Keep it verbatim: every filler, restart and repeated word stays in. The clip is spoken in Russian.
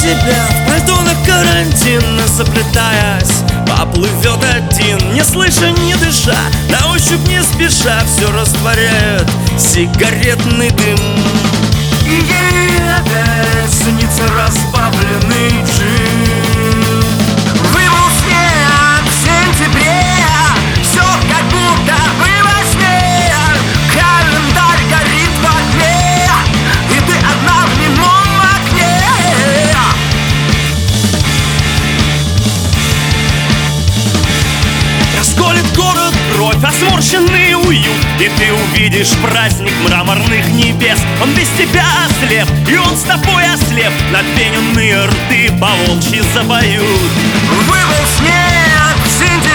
тебя в пальто на карантин, заплетаясь, поплывет один, не слыша, не дыша, на ощупь не спеша, все растворяет сигаретный дым. И ей опять снится разбавленный джин. Выпал снег в сентябре, все как будто бы во сне. Календарь горит в огне, и ты одна в немом окне. Расколет город кровь, осморщенный уют, и ты увидишь праздник мраморных небес. Он без тебя ослеп, и он с тобой ослеп. Напененные рты по волчьи запоют. Выпал снег в сентябре,